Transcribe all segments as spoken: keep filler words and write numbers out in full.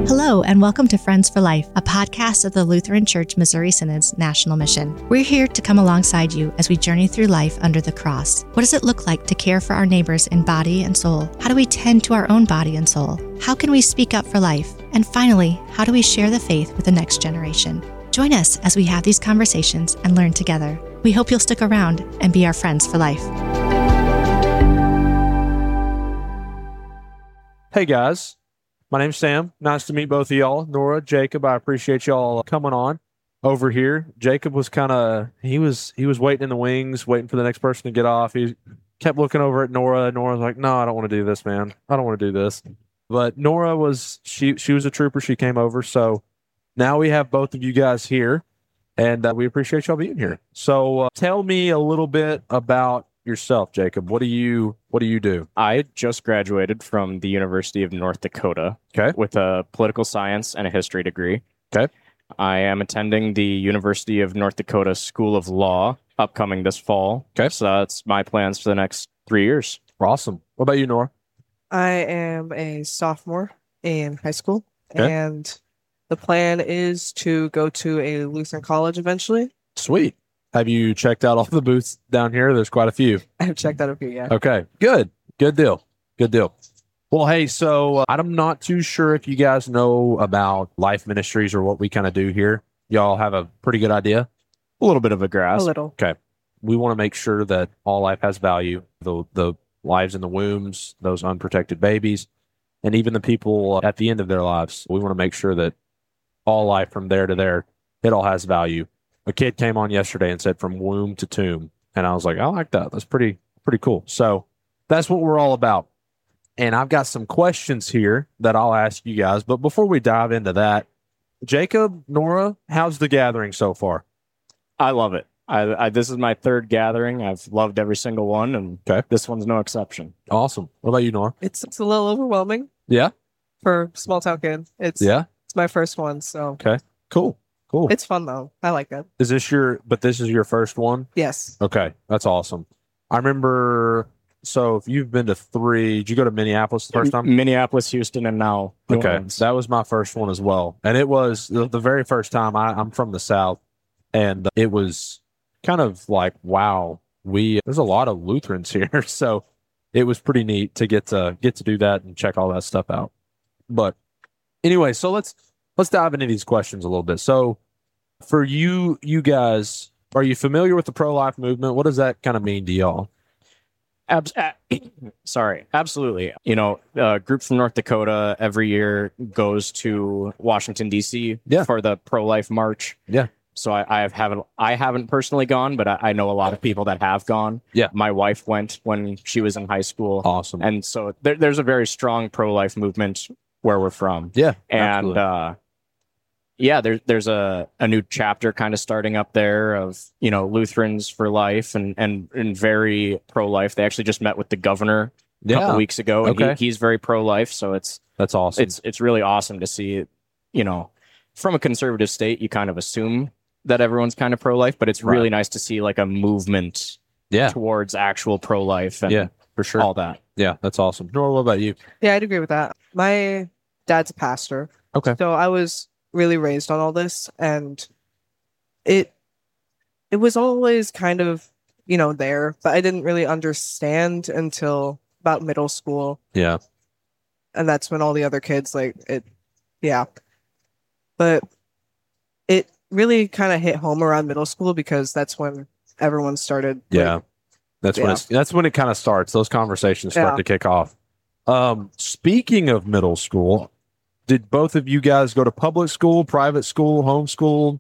Hello, and welcome to Friends for Life, a podcast of the Lutheran Church Missouri Synod's National Mission. We're here to come alongside you as we journey through life under the cross. What does it look like to care for our neighbors in body and soul? How do we tend to our own body and soul? How can we speak up for life? And finally, how do we share the faith with the next generation? Join us as we have these conversations and learn together. We hope you'll stick around and be our friends for life. Hey guys, my name's Sam. Nice to meet both of y'all. Nora, Jacob, I appreciate y'all coming on over here. Jacob was kind of, he was he was waiting in the wings, waiting for the next person to get off. He kept looking over at Nora. Nora was like, no, I don't want to do this, man. I don't want to do this. But Nora was, she, she was a trooper. She came over. So now we have both of you guys here, and uh, we appreciate y'all being here. So uh, tell me a little bit about yourself, Jacob. What do you what do you do? I just graduated from the University of North Dakota Okay. with a political science and a history degree. Okay. I am attending the University of North Dakota School of Law upcoming this fall. Okay. So that's my plans for the next three years. Awesome. What about you, Nora? I am a sophomore in high school, Okay. and the plan is to go to a Lutheran college eventually. Sweet. Have you checked out all the booths down here? There's quite a few. I've checked out a few, yeah. Okay, good. Good deal. Good deal. Well, hey, so uh, I'm not too sure if you guys know about Life Ministries or what we kind of do here. Y'all have a pretty good idea? A little bit of a grasp. A little. We want to make sure that all life has value, the, the lives in the wombs, those unprotected babies, and even the people at the end of their lives. We want to make sure that all life from there to there, it all has value. A kid came on yesterday and said from womb to tomb. And I was like, I like that. That's pretty, pretty cool. So that's what we're all about. And I've got some questions here that I'll ask you guys. But before we dive into that, Jacob, Nora, how's the gathering so far? I love it. I, I This is my third gathering. I've loved every single one, and Okay. this one's no exception. Awesome. What about you, Nora? It's it's a little overwhelming Yeah. for a small town kid. It's Yeah. it's my first one, so Cool. Cool. it's fun though. I like it. Is this your, but this is your first one? Yes. Okay. That's awesome. I remember, so if you've been to three, did you go to Minneapolis the first time? Minneapolis, Houston, and now New Okay, Orleans. that was my first one as well, and it was the, the very first time. I, I'm from the South, and it was kind of like, wow, we there's a lot of Lutherans here, so it was pretty neat to get to get to do that and check all that stuff out. But anyway, so let's let's dive into these questions a little bit. So for you, you guys, are you familiar with the pro-life movement? What does that kind of mean to y'all? Abs- a- sorry, absolutely. You know, a group from North Dakota every year goes to Washington, D C Yeah. for the pro-life march. Yeah. So I, I haven't, I haven't personally gone, but I, I know a lot of people that have gone. Yeah. My wife went when she was in high school, Awesome. and so there, there's a very strong pro-life movement where we're from. Yeah, And absolutely. uh, yeah, there's there's a, a new chapter kind of starting up there of, you know, Lutherans for life and and, and very pro-life. They actually just met with the governor a couple yeah, weeks ago, and Okay. he, he's very pro-life. So it's that's awesome. it's it's really awesome to see, you know, from a conservative state, you kind of assume that everyone's kind of pro-life, but it's really Right. nice to see like a movement yeah, towards actual pro-life and yeah, for sure. all that. Yeah, that's awesome. Nora, what about you? Yeah, I'd agree with that. My dad's a pastor. Okay. So I was really raised on all this, and it it was always kind of, you know, there, but I didn't really understand until about middle school, Yeah, and that's when all the other kids like it yeah. But it really kind of hit home around middle school because that's when everyone started like, yeah. That's when yeah. it's that's when it kind of starts. Those conversations start Yeah. to kick off. Um, speaking of middle school, did both of you guys go to public school, private school, homeschool?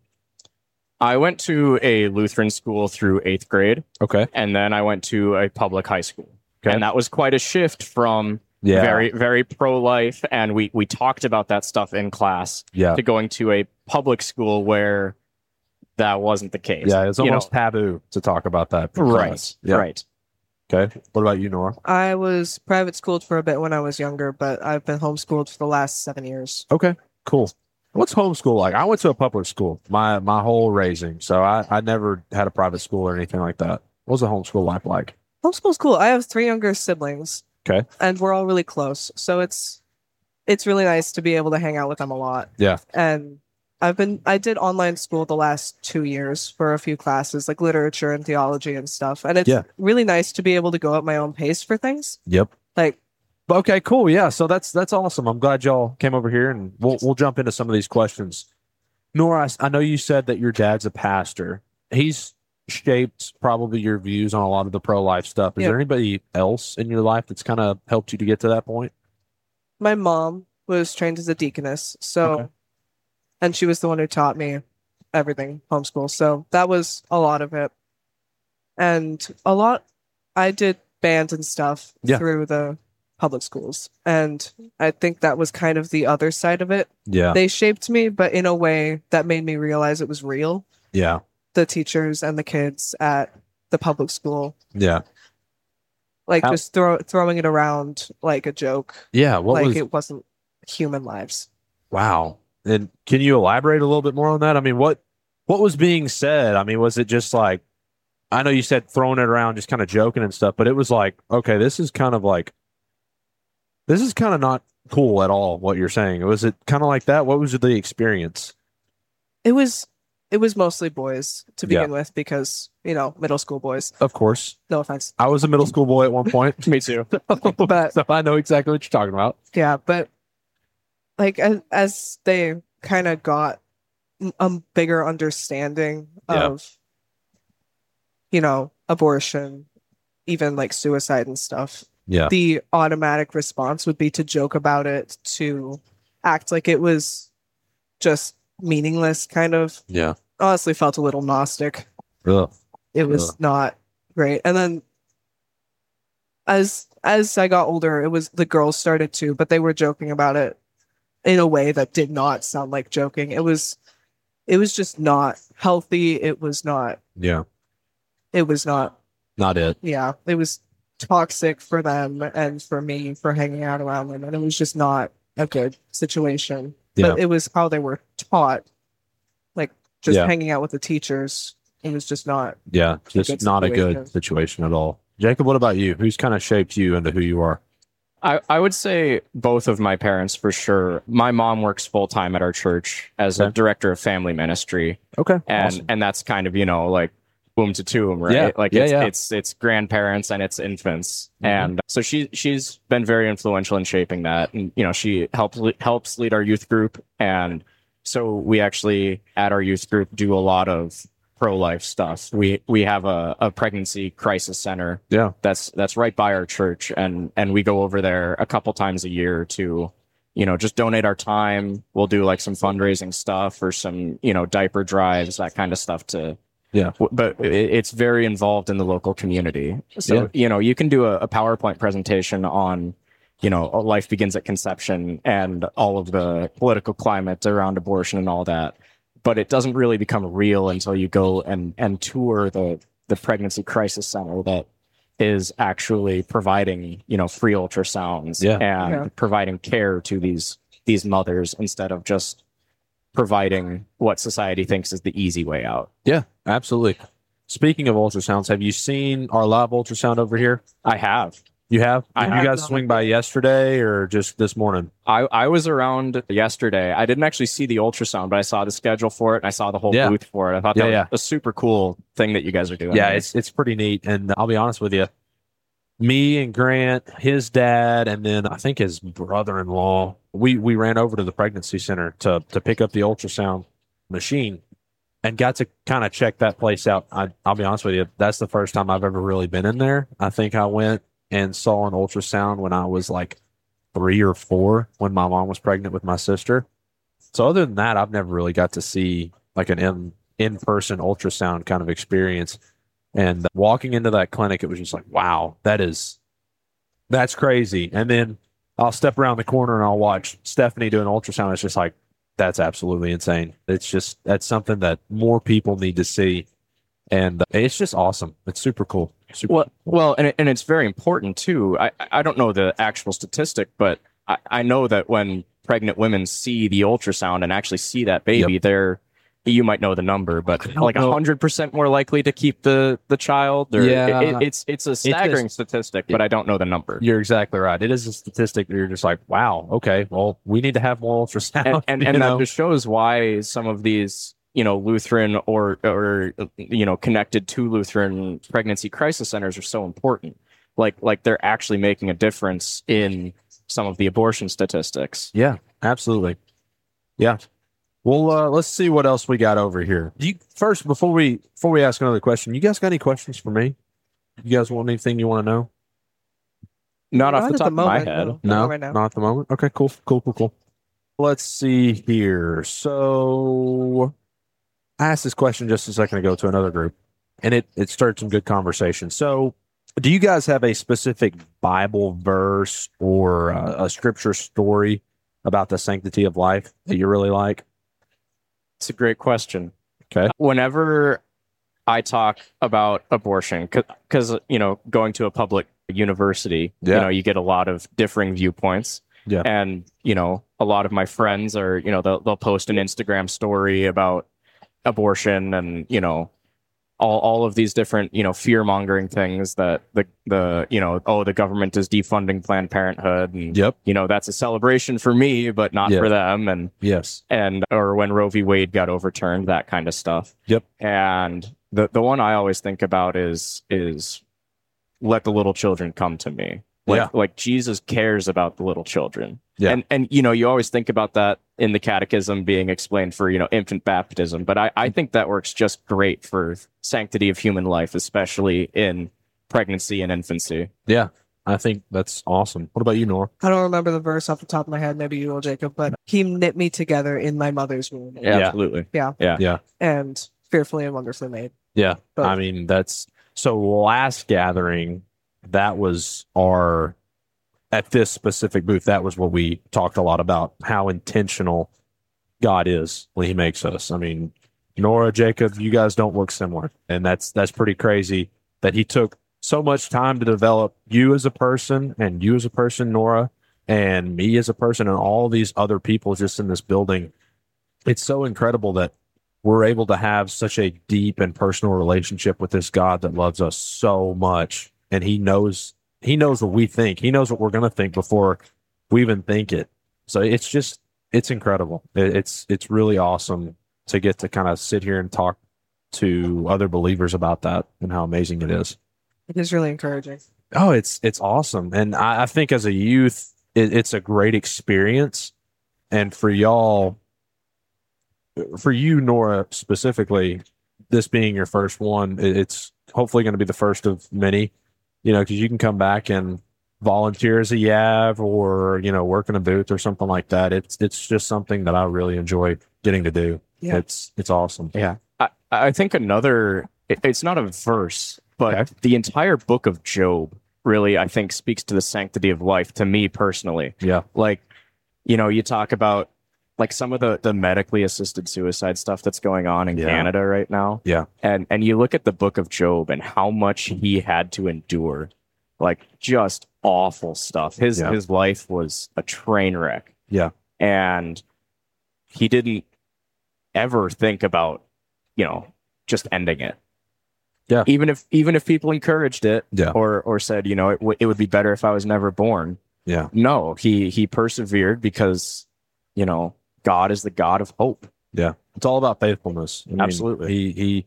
I went to a Lutheran school through eighth grade, Okay. and then I went to a public high school. Okay. And that was quite a shift from Yeah. very, very pro-life. And we, we talked about that stuff in class Yeah. to going to a public school where that wasn't the case. Yeah. It's You know, almost taboo to talk about that. in right. class. Yeah. Right. Okay. What about you, Nora? I was private schooled for a bit when I was younger, but I've been homeschooled for the last seven years. Okay. Cool. What's homeschool like? I went to a public school my my whole raising, so I, I never had a private school or anything like that. What was the homeschool life like? Homeschool's cool. I have three younger siblings. Okay. And we're all really close. So it's it's really nice to be able to hang out with them a lot. Yeah. And I've been I did online school the last two years for a few classes, like literature and theology and stuff. And it's Yeah. really nice to be able to go at my own pace for things. Yep. Like, Okay, cool. Yeah, so that's that's awesome. I'm glad y'all came over here, and we'll we'll jump into some of these questions. Nora, I, I know you said that your dad's a pastor. He's shaped probably your views on a lot of the pro-life stuff. Is Yep. there anybody else in your life that's kind of helped you to get to that point? my mom was trained as a deaconess, so Okay. and she was the one who taught me everything homeschool. So that was a lot of it. And a lot I did band and stuff Yeah. through the public schools. And I think that was kind of the other side of it. Yeah, They shaped me, but in a way that made me realize it was real. yeah, The teachers and the kids at the public school, yeah, like How- just throw, throwing it around like a joke, yeah. What like was it wasn't human lives. wow? And can you elaborate a little bit more on that? I mean, what what was being said? I mean, was it just like, I know you said throwing it around, just kind of joking and stuff, but it was like, okay, this is kind of like, this is kind of not cool at all. What you're saying, was it kind of like that? What was the experience? It was it was mostly boys to Yeah. begin with because, you know, middle school boys. Of course, No offense. I was a middle school boy at one point, Me too. But so I know exactly what you're talking about. yeah, but like as, as they kind of got a bigger understanding Yeah. of, you know, abortion, even like suicide and stuff, Yeah, the automatic response would be to joke about it, to act like it was just meaningless, kind of. yeah, Honestly felt a little Gnostic. Ugh. It was Ugh. not great. And then as as I got older, it was the girls started to, but they were joking about it in a way that did not sound like joking. It was it was just not healthy. It was not yeah, it was not not it. yeah, it was toxic for them and for me for hanging out around them. And it was just not a good situation. Yeah, But it was how they were taught. Like just Yeah. hanging out with the teachers. It was just not yeah, just good not a good situation. situation at all. Jacob, what about you? Who's kind of shaped you into who you are? I, I would say both of my parents for sure. My mom works full time at our church as a Okay. director of family ministry, Okay, and awesome. and that's kind of, you know, like boom to tomb, right? Yeah, Like yeah, it's, yeah. it's it's grandparents and it's infants, Mhm. and so she she's been very influential in shaping that, and you know she helps le- helps lead our youth group, and so we actually at our youth group do a lot of pro life stuff. We we have a, a pregnancy crisis center Yeah, that's that's right by our church, and and we go over there a couple times a year to, you know, just donate our time. We'll do like some fundraising stuff or some, you know, diaper drives, that kind of stuff to Yeah. w- but it, it's very involved in the local community. So Yeah. you know, you can do a, a PowerPoint presentation on, you know, life begins at conception and all of the political climate around abortion and all that, but it doesn't really become real until you go and and tour the the pregnancy crisis center that is actually providing, you know, free ultrasounds Yeah. and Yeah. providing care to these these mothers instead of just providing what society thinks is the easy way out. Yeah, absolutely. Speaking of ultrasounds, have you seen our live ultrasound over here? I have. You have? I Did have you guys not. swing by yesterday or just this morning? I, I was around yesterday. I didn't actually see the ultrasound, but I saw the schedule for it and I saw the whole Yeah. booth for it. I thought Yeah, that yeah. was a super cool thing that you guys are doing. Yeah, there. it's it's pretty neat. And I'll be honest with you, me and Grant, his dad, and then I think his brother-in-law, we we ran over to the pregnancy center to to pick up the ultrasound machine and got to kind of check that place out. I, I'll be honest with you, that's the first time I've ever really been in there. I think I went and saw an ultrasound when I was like three or four when my mom was pregnant with my sister. So other than that, I've never really got to see like an in in person ultrasound kind of experience. And walking into that clinic, it was just like, wow, that is that's crazy. And then I'll step around the corner and I'll watch Stephanie do an ultrasound. It's just like, that's absolutely insane. It's just that's something that more people need to see. And it's just awesome. It's super cool. Super Well, well, and it, and it's very important too. I I don't know the actual statistic, but I, I know that when pregnant women see the ultrasound and actually see that baby, they're you might know the number, but don't like a know. hundred percent more likely to keep the the child. Or Yeah. it, it- it's it's a staggering just- statistic, but I don't know the number. You're exactly right. It is a statistic that you're just like, wow, okay, well, we need to have more ultrasound. and and, you and that know? just shows why some of these, you know, Lutheran or or you know, connected to Lutheran pregnancy crisis centers are so important. Like like they're actually making a difference in some of the abortion statistics. Yeah, absolutely. Yeah. Well, uh, let's see what else we got over here. Do you first before we before we ask another question? You guys got any questions for me? You guys want anything you want to know? Not off Not the at top the of my moment, head. no. No, Not right now. not at the moment. Okay, cool, cool, cool, cool. Let's see here. So I asked this question just a second ago to another group, and it it started some good conversation. So, do you guys have a specific Bible verse or a, a scripture story about the sanctity of life that you really like? It's a great question. Okay. Whenever I talk about abortion, because, you know, going to a public university, Yeah. you know, you get a lot of differing viewpoints. Yeah. And, you know, a lot of my friends are, you know, they'll, they'll post an Instagram story about abortion and, you know, all, all of these different, you know, fear mongering things that the, the, you know, oh, the government is defunding Planned Parenthood. And, Yep. you know, that's a celebration for me, but not Yeah. for them. And, Yes. and or when Roe v. Wade got overturned, that kind of stuff. Yep. And the the one I always think about is is let the little children come to me. Like Yeah. like Jesus cares about the little children. Yeah. And and you know, you always think about that in the catechism being explained for, you know, infant baptism, but I, I think that works just great for sanctity of human life, especially in pregnancy and infancy. Yeah. I think that's awesome. What about you, Nora? I don't remember the verse off the top of my head. Maybe you will, Jacob. But he knit me together in my mother's womb, Yeah, Yeah. absolutely. and fearfully and wonderfully made. Yeah. But- I mean, that's so last gathering, that was our, at this specific booth, that was what we talked a lot about, how intentional God is when he makes us. I mean, Nora, Jacob, you guys don't look similar. And that's, that's pretty crazy that he took so much time to develop you as a person and you as a person, Nora, and me as a person and all these other people just in this building. It's so incredible that we're able to have such a deep and personal relationship with this God that loves us so much. And he knows, he knows what we think. He knows what we're going to think before we even think it. So it's just, it's incredible. It, it's, it's really awesome to get to kind of sit here and talk to other believers about that and how amazing it is. It is really encouraging. Oh, it's, it's awesome. And I, I think as a youth, it, it's a great experience. And for y'all, for you, Nora, specifically, this being your first one, it- it's hopefully going to be the first of many, you know, because you can come back and volunteer as a Y A V or, you know, work in a booth or something like that. It's, it's just something that I really enjoy getting to do. Yeah. It's, it's awesome. Yeah. I, I think another, it- it's not a verse, but Okay. the entire book of Job really, I think, speaks to the sanctity of life to me personally. Yeah. Like, you know, you talk about like some of the, the medically assisted suicide stuff that's going on in Yeah. Canada right now. Yeah. And, and you look at the book of Job and how much he had to endure, like just awful stuff. His, Yeah. his life was a train wreck. Yeah. And he didn't ever think about, you know, just ending it. Yeah. Even if even if people encouraged it, Yeah. or or said, you know, it, w- it would be better if I was never born. Yeah. No, he he persevered because, you know, God is the God of hope. It's all about faithfulness. I mean, Absolutely. He, he,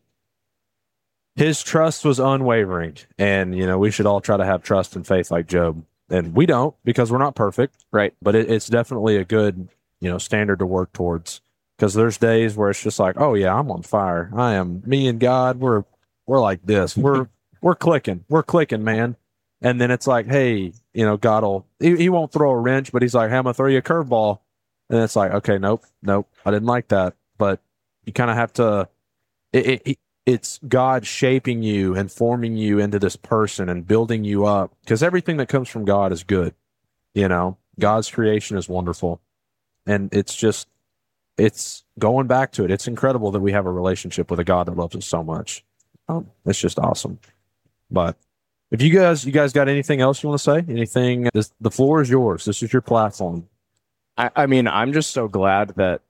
his trust was unwavering. And, you know, we should all try to have trust and faith like Job. And we don't because we're not perfect. Right. But it, it's definitely a good, you know, standard to work towards. Because there's days where it's just like, oh yeah, I'm on fire. I am me and God. We're we're like this. We're we're clicking. We're clicking, man. And then it's like, hey, you know, God will he, he won't throw a wrench, but he's like, hey, I'm gonna throw you a curveball. And it's like, okay, nope, nope, I didn't like that. But you kind of have to. It, it, it it's God shaping you and forming you into this person and building you up. Because everything that comes from God is good. You know, God's creation is wonderful, and it's just. It's going back to it. It's incredible that we have a relationship with a God that loves us so much. Um, it's just awesome. But if you guys, you guys got anything else you want to say? Anything? This, the floor is yours. This is your platform. I, I mean, I'm just so glad that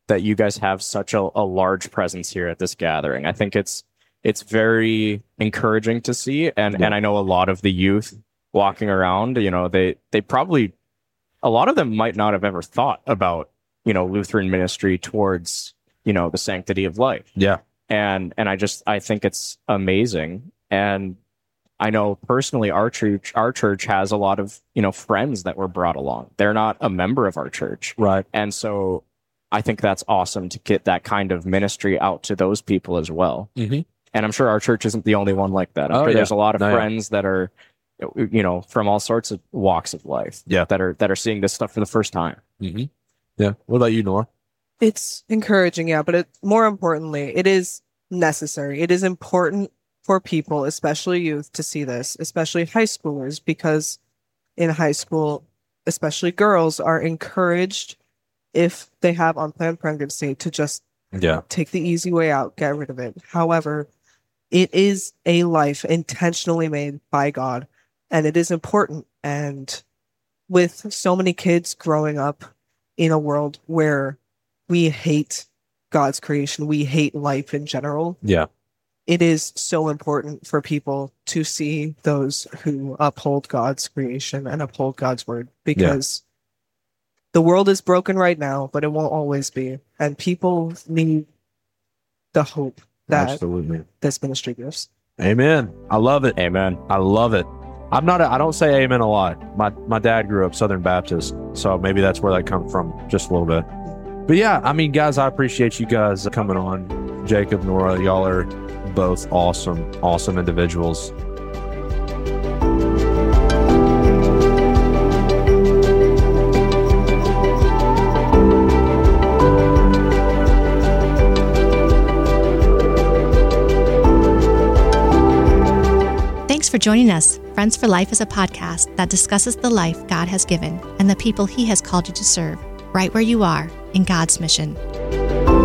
that you guys have such a, a large presence here at this gathering. I think it's it's very encouraging to see, and Yeah. and I know a lot of the youth walking around, you know, they they probably, a lot of them might not have ever thought about, you know, Lutheran ministry towards, you know, the sanctity of life. Yeah. And and I just I think it's amazing. And I know personally our church our church has a lot of, you know, friends that were brought along. They're not a member of our church. Right. And so I think that's awesome to get that kind of ministry out to those people as well. Mm-hmm. And I'm sure our church isn't the only one like that. I'm Oh, sure yeah. there's a lot of No, yeah. friends that are, you know, from all sorts of walks of life. Yeah. That are that are seeing this stuff for the first time. Mm-hmm. Yeah. What about you, Nora? It's encouraging, yeah, but it, more importantly, it is necessary. It is important for people, especially youth, to see this, especially high schoolers, because in high school, especially girls, are encouraged, if they have unplanned pregnancy, to just Yeah. take the easy way out, get rid of it. However, it is a life intentionally made by God, and it is important. And with so many kids growing up in a world where we hate God's creation, we hate life in general, Yeah. it is so important for people to see those who uphold God's creation and uphold God's word, because the world is broken right now, but it won't always be. And people need the hope that Absolutely. this ministry gives. Amen. I love it. Amen. I love it. I'm not, a, I don't say amen a lot. My, my dad grew up Southern Baptist, so maybe that's where that comes from just a little bit. But yeah, I mean, guys, I appreciate you guys coming on. Jacob, Nora, y'all are both awesome, awesome individuals. Thanks for joining us. Friends for Life is a podcast that discusses the life God has given and the people He has called you to serve, right where you are in God's mission.